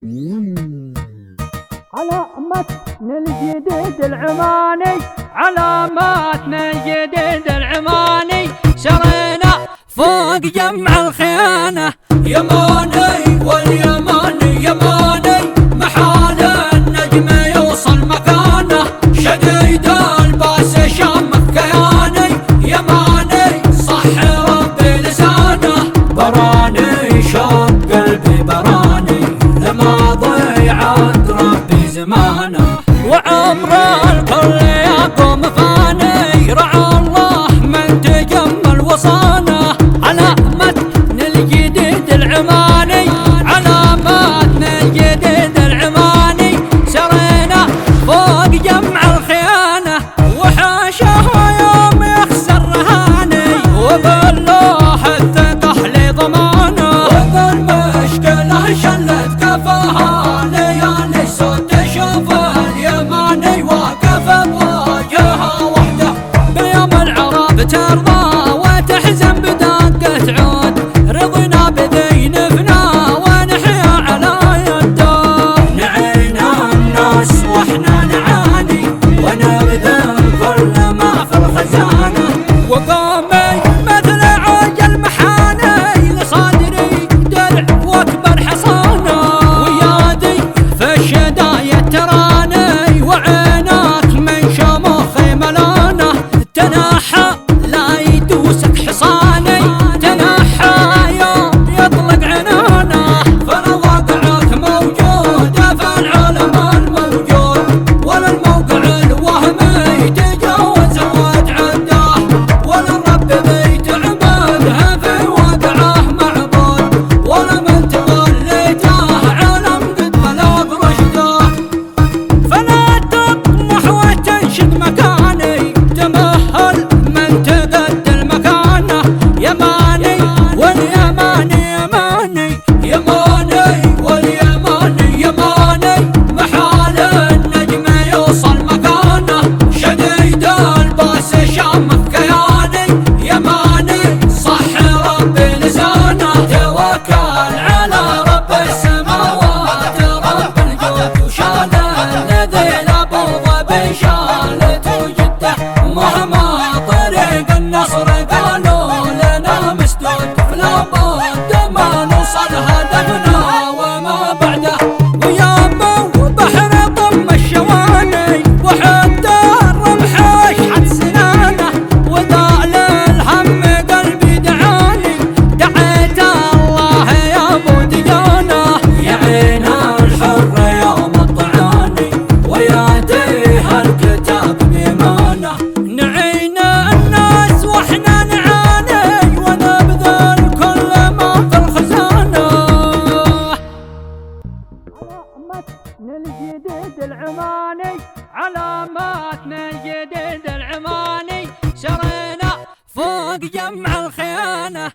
على متن الجديد العماني، على متن الجديد العماني، سرينا فوق جمع الخيانة. يماني واليماني يماني، محال النجم يوصل مكانه، شديد الباس شامك كياني، يماني صح ربي لسانه، براني شوق قلبي براني، لما ضيعت ربي زمانه، وعمر الكل يقوم فاني، رعى الله من تجمل وصانه. على متن الجديد العماني، على متن الجديد العماني، سرينا فوق جمع الخيانة، وحاشاه يوم يخسر رهاني، وبالله الثقة لي ضمانه، وبالمشكلة شلت كفاها، ليالي صوت شوف اليماني واقف بواجهها وحده، بيوم العرب ترضى وتحزن بدقة عود، رضينا بذي نفنا ونحيا على يده، نعينا الناس واحنا نعاني، ونبذل كل ما في الخزانة، وقومي مثل عوج المحاني، لصدري درع واكبر حصانه، ويادي في الشدايا تراني، وعيناك من شموخي ملانه، تنحى لا يدوسك حصاني، تنحى يوم يطلق عنانه، فالواقعك موجودة في العالم الموجود، ولا الموقع الوهمي تجاوز وتعده، ولا الرب بيت عباده في واقعه معبود، ولا من توليته عالم قد بلغ رشده، فلا تطمح وتنشد مكاني، تمهل من تبدل مكانه، يماني واليماني يماني، يماني واليماني يماني، محال النجم يوصل مكانه، شديد الباس شامك كياني، يماني صح ربي لسانه، توكل على رب السماوات، رب الجود وشال الذي لابو ظبي شالته جده، مهما طريق النصر قالوا لنا مسدود، فلا بد ما نوصل هدفنا وما بعده، ويابا وبحر ضم الشواني، وحتى الرمح اشحت سنانه، وذال الهم قلبي دعاني، دعيت الله يا ابو ديانه، يعين الحر يوم الطعاني، وياتيه الكتاب بإيمانه، نعينا الناس واحنا نعاني، ونبذل كل ما في الخزانه. على متن الجديد العماني، على متن الجديد العماني، سرينا فوق جمع الخيانة.